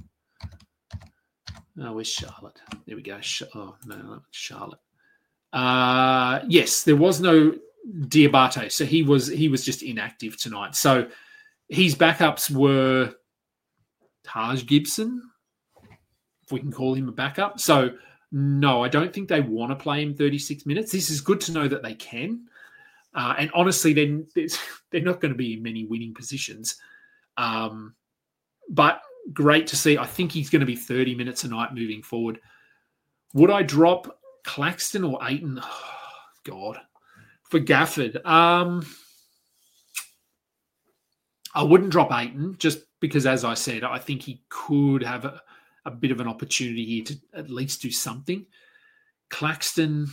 Oh, where's Charlotte? There we go. Oh, no, Charlotte. Uh, yes, there was no Diabate, so he was he was just inactive tonight. So his backups were Taj Gibson, if we can call him a backup. So no, I don't think they want to play him thirty-six minutes. This is good to know that they can. Uh, and honestly, then they're not going to be in many winning positions. Um, but great to see. I think he's going to be thirty minutes a night moving forward. Would I drop Claxton or Ayton? Oh, God. For Gafford, um, I wouldn't drop Ayton just because, as I said, I think he could have a, a bit of an opportunity here to at least do something. Claxton,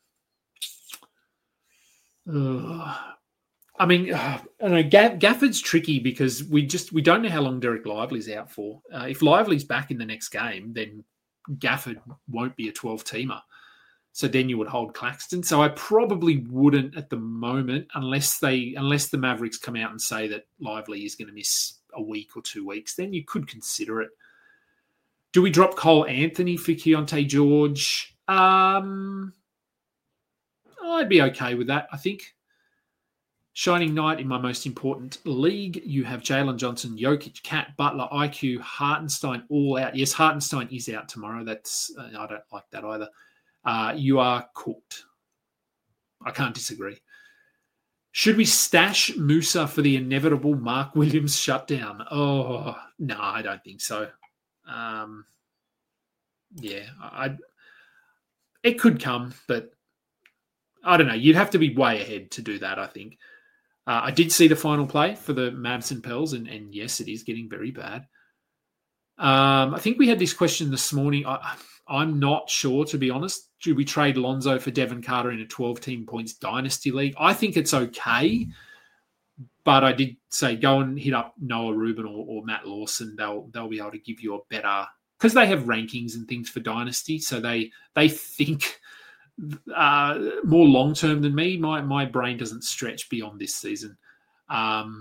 uh, I mean, uh, I know Gaff- Gafford's tricky because we just we don't know how long Derek Lively's out for. Uh, if Lively's back in the next game, then Gafford won't be a twelve-teamer. So then you would hold Claxton. So I probably wouldn't at the moment unless they unless the Mavericks come out and say that Lively is going to miss a week or two weeks. Then you could consider it. Do we drop Cole Anthony for Keontae George? Um, I'd be okay with that, I think. Shining Knight in my most important league. You have Jalen Johnson, Jokic, Cat, Butler, I Q, Hartenstein all out. Yes, Hartenstein is out tomorrow. That's uh, I don't like that either. Uh, you are cooked. I can't disagree. Should we stash Musa for the inevitable Mark Williams shutdown? Oh, no, I don't think so. Um, yeah, I, it could come, but I don't know. You'd have to be way ahead to do that, I think. Uh, I did see the final play for the Mavs and Pels, and, and yes, it is getting very bad. Um, I think we had this question this morning. I, I'm not sure, to be honest. Should we trade Lonzo for Devin Carter in a twelve-team points dynasty league? I think it's okay, but I did say go and hit up Noah Rubin or, or Matt Lawson. They'll they'll be able to give you a better, because they have rankings and things for dynasty, so they they think uh, more long term than me. My my brain doesn't stretch beyond this season. Um,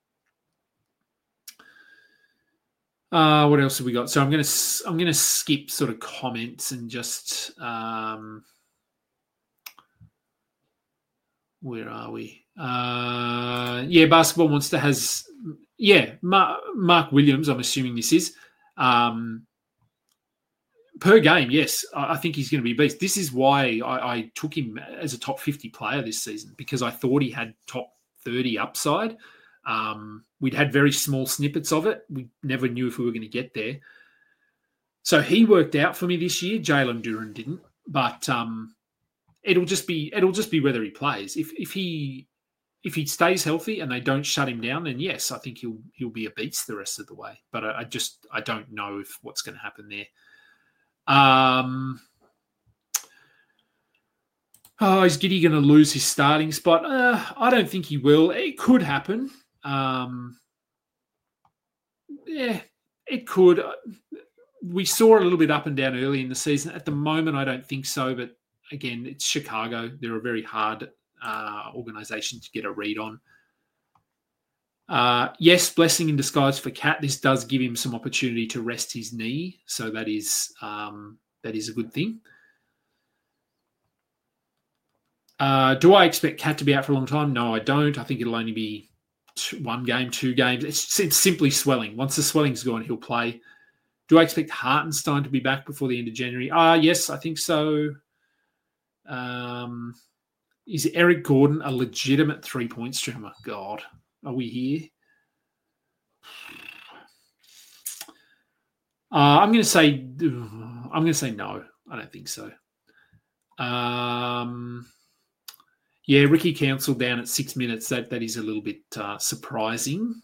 Uh, what else have we got? So I'm gonna I'm gonna skip sort of comments and just um, where are we? Uh, yeah, Basketball Monster has yeah Mark, Mark Williams. I'm assuming this is um, per game. Yes, I, I think he's going to be a beast. This is why I, I took him as a top fifty player this season, because I thought he had top thirty upside. Um, we'd had very small snippets of it. We never knew if we were going to get there. So he worked out for me this year. Jalen Duren didn't, but um, it'll just be it'll just be whether he plays. If if he if he stays healthy and they don't shut him down, then yes, I think he'll he'll be a beast the rest of the way. But I, I just I don't know if what's going to happen there. Um. Oh, is Giddey going to lose his starting spot? Uh, I don't think he will. It could happen. Um, yeah, it could. We saw a little bit up and down early in the season. At the moment, I don't think so. But again, it's Chicago. They're a very hard uh, organization to get a read on. Uh, yes, blessing in disguise for Cat. This does give him some opportunity to rest his knee, so that is um, that is a good thing. Uh, do I expect Cat to be out for a long time? No, I don't. I think it'll only be two, one game, two games. It's, it's simply swelling. Once the swelling's gone, he'll play. Do I expect Hartenstein to be back before the end of January? Ah, uh, yes, I think so. Um, is Eric Gordon a legitimate three-point streamer? God, are we here? Uh, I'm going to say, I'm going to say no. I don't think so. Um, yeah, Ricky Council down at six minutes. That that is a little bit uh, surprising.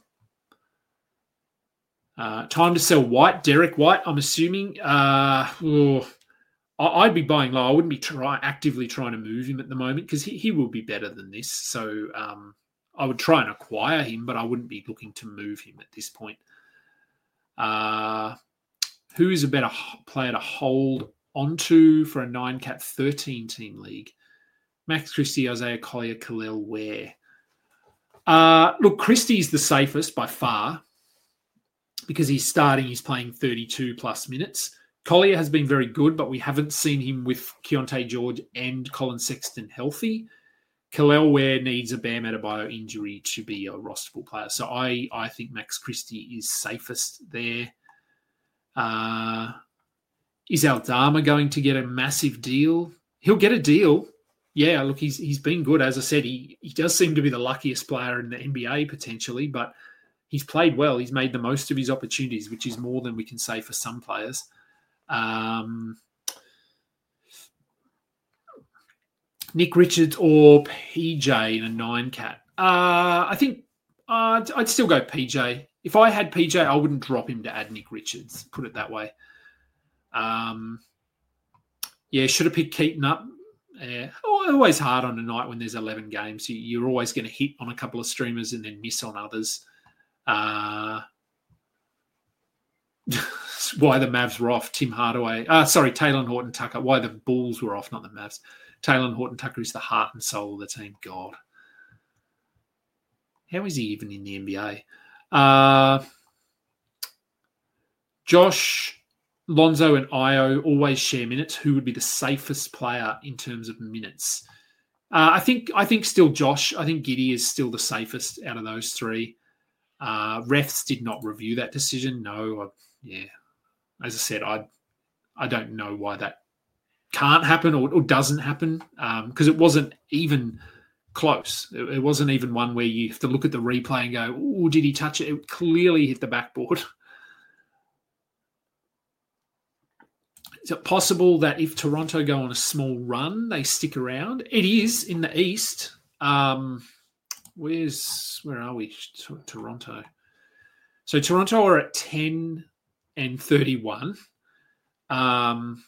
Uh, time to sell White, Derek White. I'm assuming. Uh, oh, I'd be buying low. I wouldn't be try, actively trying to move him at the moment because he, he will be better than this. So um, I would try and acquire him, but I wouldn't be looking to move him at this point. Uh, who is a better player to hold onto for a nine-cat thirteen-team league? Max Christie, Isaiah Collier, Khalil Ware. Uh, look, Christie's the safest by far because he's starting, he's playing thirty-two plus minutes. Collier has been very good, but we haven't seen him with Keontae George and Colin Sexton healthy. Khalil Ware needs a Bam Adebayo injury to be a rosterable player. So I, I think Max Christie is safest there. Uh, is Aldama going to get a massive deal? He'll get a deal. Yeah, look, he's he's been good. As I said, he, he does seem to be the luckiest player in the N B A potentially, but he's played well. He's made the most of his opportunities, which is more than we can say for some players. Um, Nick Richards or P J in a nine-cat. Uh, I think uh, I'd still go P J. If I had P J, I wouldn't drop him to add Nick Richards, put it that way. Um, yeah, should have picked Keaton up. Yeah, always hard on a night when there's eleven games. You're always going to hit on a couple of streamers and then miss on others. Uh, why the Mavs were off, Tim Hardaway. Uh, sorry, Taylor Horton Tucker. Why the Bulls were off, not the Mavs. Taylor Horton Tucker is the heart and soul of the team. God. How is he even in the N B A? Uh, Josh, Lonzo and Io always share minutes. Who would be the safest player in terms of minutes? Uh, I think I think still Josh. I think Giddey is still the safest out of those three. Uh, refs did not review that decision. No, I, yeah. As I said, I I don't know why that can't happen or, or doesn't happen because um, it wasn't even close. It, it wasn't even one where you have to look at the replay and go, "Oh, did he touch it?" It clearly hit the backboard. Is it possible that if Toronto go on a small run, they stick around? It is in the East. Um, where's where are we? T- Toronto. So Toronto are at ten and thirty-one. Um,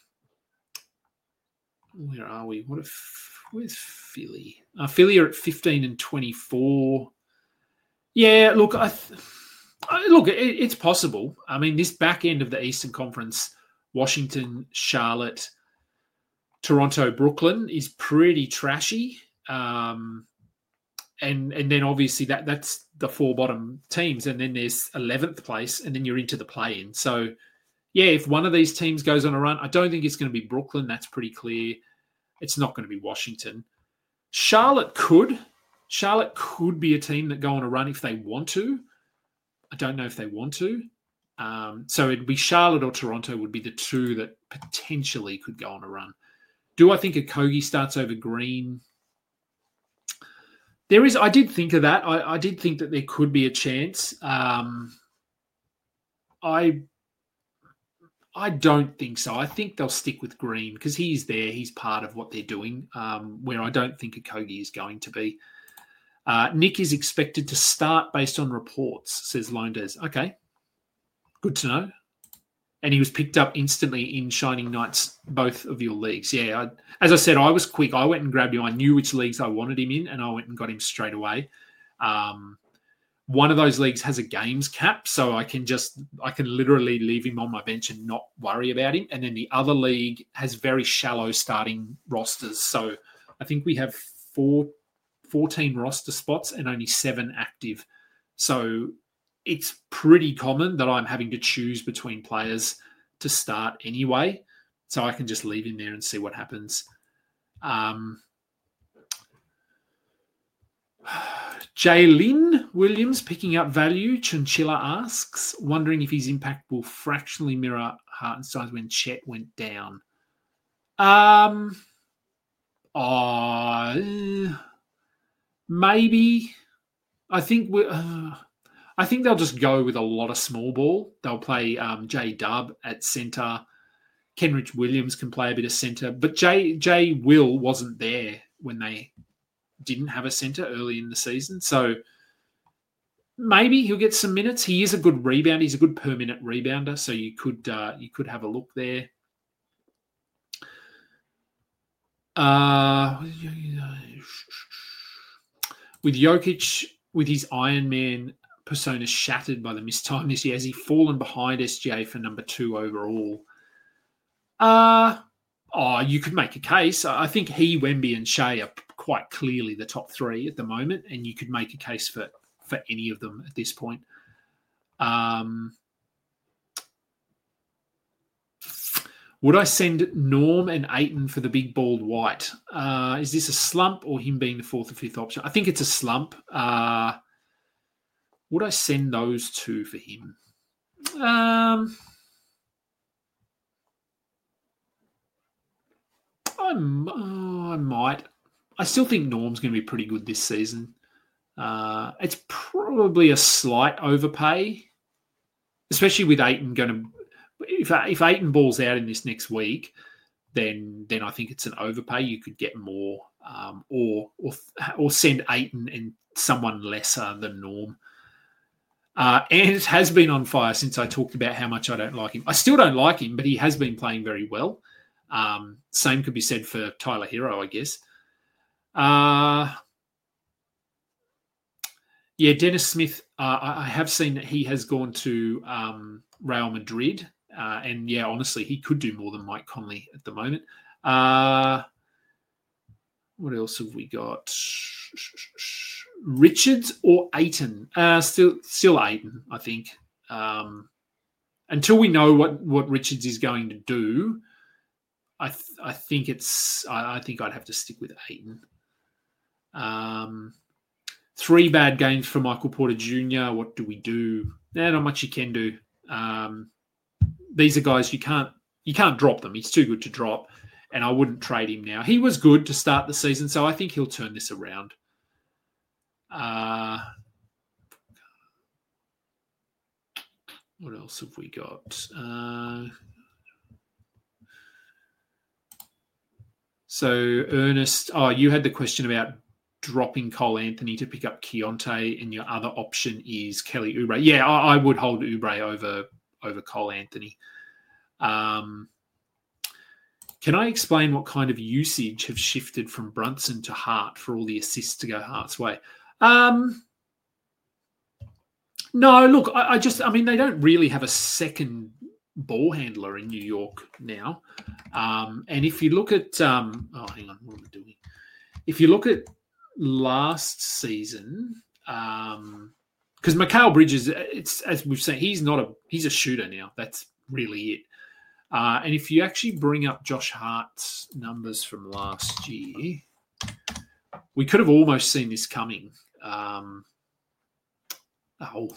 where are we? What if where's Philly? Uh, Philly are at fifteen and twenty-four. Yeah, look, I th- look, it, it's possible. I mean, this back end of the Eastern Conference. Washington, Charlotte, Toronto, Brooklyn is pretty trashy. Um, and and then obviously that that's the four bottom teams. And then there's eleventh place and then you're into the play-in. So, yeah, if one of these teams goes on a run, I don't think it's going to be Brooklyn. That's pretty clear. It's not going to be Washington. Charlotte could. Charlotte could be a team that go on a run if they want to. I don't know if they want to. Um, so it'd be Charlotte or Toronto would be the two that potentially could go on a run. Do I think Okogie starts over Green? There is. I did think of that. I, I did think that there could be a chance. Um, I I don't think so. I think they'll stick with Green because he's there. He's part of what they're doing, um, where I don't think Okogie is going to be. Uh, Nick is expected to start based on reports, says Loandes. Okay. Good to know. And he was picked up instantly in Shining Knights, both of your leagues. Yeah, I, as I said, I was quick. I went and grabbed him. I knew which leagues I wanted him in, and I went and got him straight away. Um, one of those leagues has a games cap, so I can just, I can literally leave him on my bench and not worry about him. And then the other league has very shallow starting rosters. So I think we have four, fourteen roster spots and only seven active. So it's pretty common that I'm having to choose between players to start anyway. So I can just leave him there and see what happens. Um, Jaylin Williams picking up value. Chinchilla asks, wondering if his impact will fractionally mirror Hartenstein's when Chet went down. Um, oh, maybe. I think we. Uh, I think they'll just go with a lot of small ball. They'll play um, J Dub at centre. Kenrich Williams can play a bit of centre, but J J Will wasn't there when they didn't have a centre early in the season. So maybe he'll get some minutes. He is a good rebounder. He's a good per minute rebounder. So you could uh, you could have a look there. Uh, with Jokic, with his Iron Man persona shattered by the missed time this year, has he fallen behind S G A for number two overall? Uh, oh, you could make a case. I think he, Wemby, and Shea are quite clearly the top three at the moment, and you could make a case for, for any of them at this point. Um, would I send Norm and Ayton for the big bald white? Uh, is this a slump or him being the fourth or fifth option? I think it's a slump. Uh, would I send those two for him? Um, I'm, oh, I might. I still think Norm's going to be pretty good this season. Uh, it's probably a slight overpay, especially with Ayton going to. If if Ayton balls out in this next week, then then I think it's an overpay. You could get more, um, or or or send Ayton and someone lesser than Norm. Uh, and it has been on fire since I talked about how much I don't like him. I still don't like him, but he has been playing very well. Um, same could be said for Tyler Hero, I guess. Uh, yeah, Dennis Smith, uh, I, I have seen that he has gone to um, Real Madrid. Uh, and, yeah, honestly, he could do more than Mike Conley at the moment. Uh, what else have we got? Richards or Ayton? Uh, still still Ayton, I think. Um, until we know what, what Richards is going to do, I th- I think it's I, I think I'd have to stick with Ayton. Um, three bad games for Michael Porter Junior What do we do? Nah, not much you can do. Um, these are guys you can't you can't drop them. He's too good to drop, and I wouldn't trade him now. He was good to start the season, so I think he'll turn this around. Uh, what else have we got? Uh, so Ernest, oh, you had the question about dropping Cole Anthony to pick up Keontae, and your other option is Kelly Oubre. Yeah, I, I would hold Oubre over over Cole Anthony. Um, can I explain what kind of usage have shifted from Brunson to Hart for all the assists to go Hart's way? Um, no, look, I, I just, I mean, they don't really have a second ball handler in New York now. Um, and if you look at, um, oh, hang on, what am I doing? If you look at last season, um, because Mikal Bridges, it's as we've seen, he's not a he's a shooter now. That's really it. Uh, and if you actually bring up Josh Hart's numbers from last year, we could have almost seen this coming. Um, oh,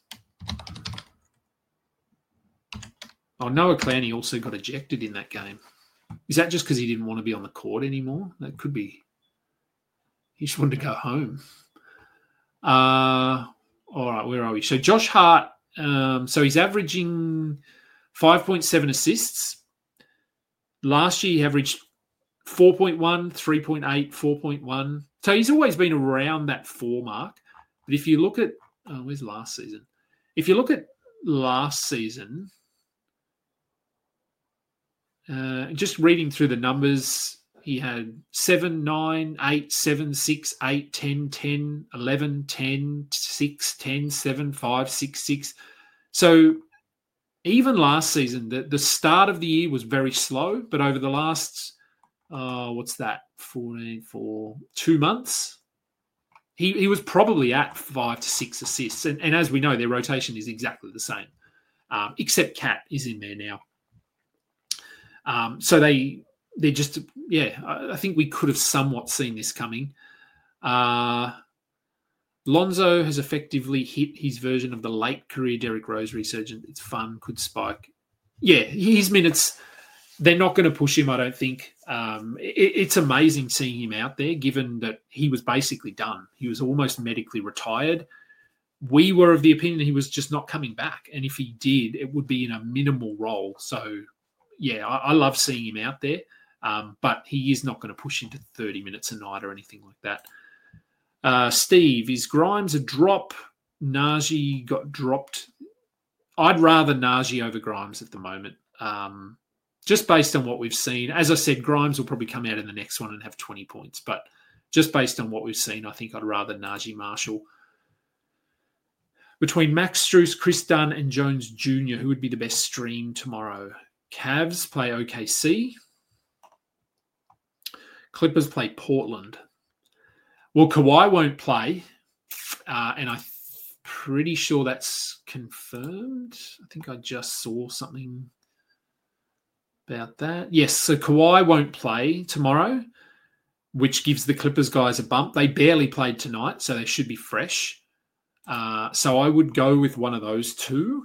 oh, Noah Clowney also got ejected in that game. Is that just because he didn't want to be on the court anymore? That could be. He just wanted to go home. Uh, all right, where are we? So Josh Hart, um, so he's averaging five point seven assists. Last year he averaged four point one, three point eight, four point one. So he's always been around that four mark. But if you look at, oh, where's last season? If you look at last season, uh, just reading through the numbers, he had seven, nine, eight, seven, six, eight, ten, ten, eleven, ten, six, ten, seven, five, six, six. So even last season, the, the start of the year was very slow, but over the last, uh, what's that, fourteen, for two months, He he was probably at five to six assists. And, and as we know, their rotation is exactly the same, um, except Cat is in there now. Um, so they, they're just, yeah, I, I think we could have somewhat seen this coming. Uh, Lonzo has effectively hit his version of the late career Derrick Rose resurgence. It's fun, could spike. Yeah, his minutes, they're not going to push him, I don't think. Um, it, it's amazing seeing him out there, given that he was basically done. He was almost medically retired. We were of the opinion he was just not coming back. And if he did, it would be in a minimal role. So, yeah, I, I love seeing him out there. Um, but he is not going to push into thirty minutes a night or anything like that. Uh, Steve, is Grimes a drop? Najee got dropped. I'd rather Najee over Grimes at the moment, um, just based on what we've seen. As I said, Grimes will probably come out in the next one and have twenty points, but just based on what we've seen, I think I'd rather Najee Marshall. Between Max Strus, Chris Dunn, and Jones Junior, who would be the best stream tomorrow? Cavs play O K C. Clippers play Portland. Well, Kawhi won't play, uh, and I'm pretty sure that's confirmed. I think I just saw something about that. Yes, so Kawhi won't play tomorrow, which gives the Clippers guys a bump. They barely played tonight, so they should be fresh. Uh, so I would go with one of those two.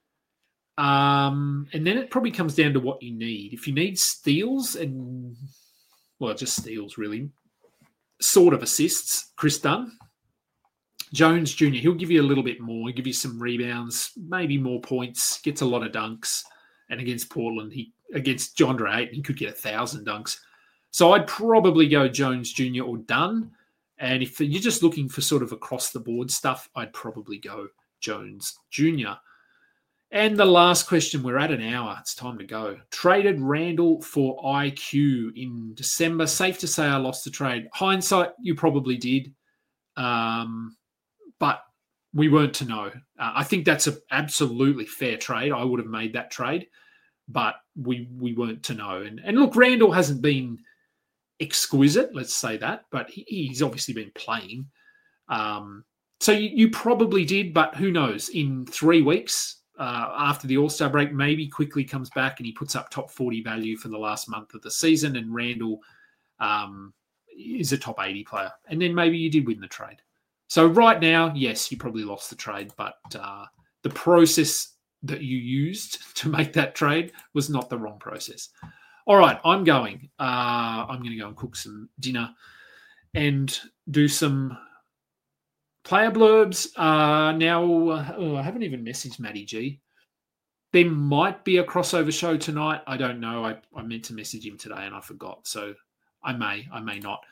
Um, and then it probably comes down to what you need. If you need steals and, well, just steals really, sort of assists, Chris Dunn. Jones Junior, he'll give you a little bit more. He'll give you some rebounds, maybe more points, gets a lot of dunks. And against Portland, he against DeAndre Ayton, he could get a thousand dunks. So I'd probably go Jones Junior or Dunn. And if you're just looking for sort of across-the-board stuff, I'd probably go Jones Junior And the last question, we're at an hour. It's time to go. Traded Randall for I Q in December. Safe to say I lost the trade. Hindsight, you probably did. Um, but we weren't to know. Uh, I think that's an absolutely fair trade. I would have made that trade, but we we weren't to know. And, and look, Randall hasn't been exquisite, let's say that, but he, he's obviously been playing. Um, so you, you probably did, but who knows? In three weeks, Uh, after the All-Star break, maybe quickly comes back and he puts up top forty value for the last month of the season, and Randall um, is a top eighty player. And then maybe you did win the trade. So right now, yes, you probably lost the trade, but uh, the process that you used to make that trade was not the wrong process. All right, I'm going. Uh, I'm going to go and cook some dinner and do some player blurbs. Uh, now, uh, oh, I haven't even messaged Matty G. There might be a crossover show tonight. I don't know. I, I meant to message him today and I forgot. So I may, I may not.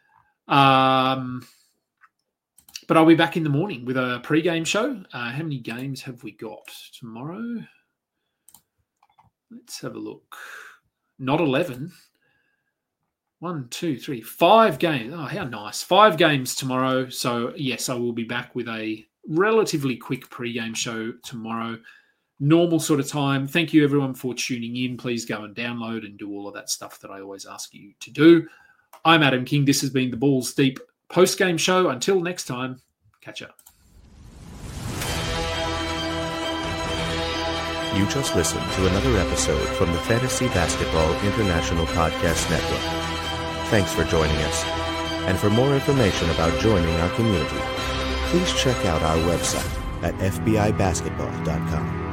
Um, but I'll be back in the morning with a pre-game show. Uh, how many games have we got tomorrow? Let's have a look. Not eleven. One, two, three, five games. Oh, how nice. Five games tomorrow. So, yes, I will be back with a relatively quick pre-game show tomorrow. Normal sort of time. Thank you, everyone, for tuning in. Please go and download and do all of that stuff that I always ask you to do. I'm Adam King. This has been the Balls Deep post-game show. Until next time, catch up. You just listened to another episode from the Fantasy Basketball International Podcast Network. Thanks for joining us. And for more information about joining our community, please check out our website at f b i basketball dot com.